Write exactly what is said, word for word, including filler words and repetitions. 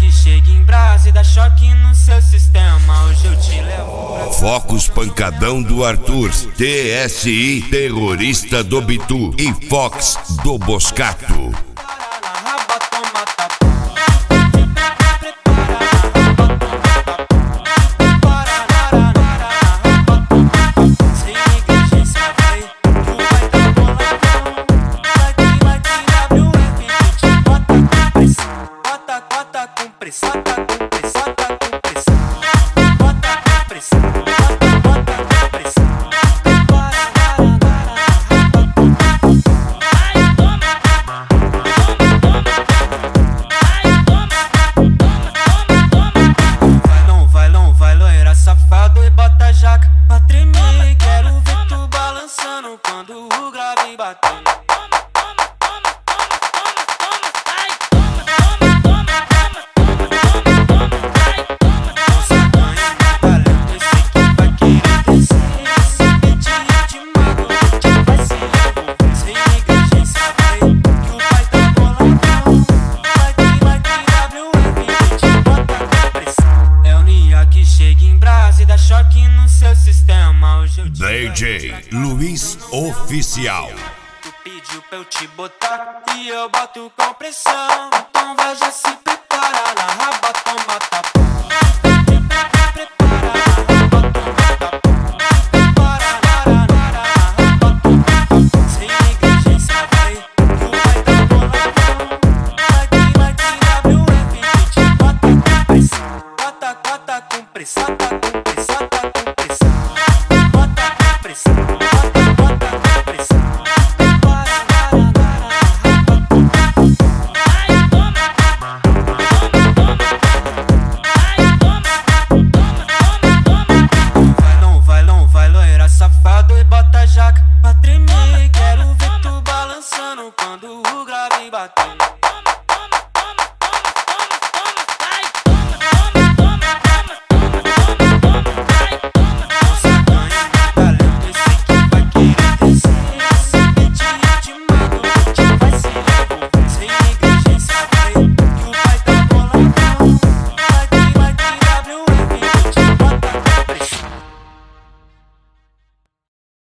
que chega em brasa e dá choque no seu sistema. Hoje eu te levo pra... Focos pancadão do Arthur, T S I terrorista do Bitu e Fox do Boscato. Pra tremer, quero ver tu balançando quando o grave bater. Choque no seu sistema, hoje eu te D J Luiz Oficial. Tu pediu pra eu te botar e eu boto com pressão. Então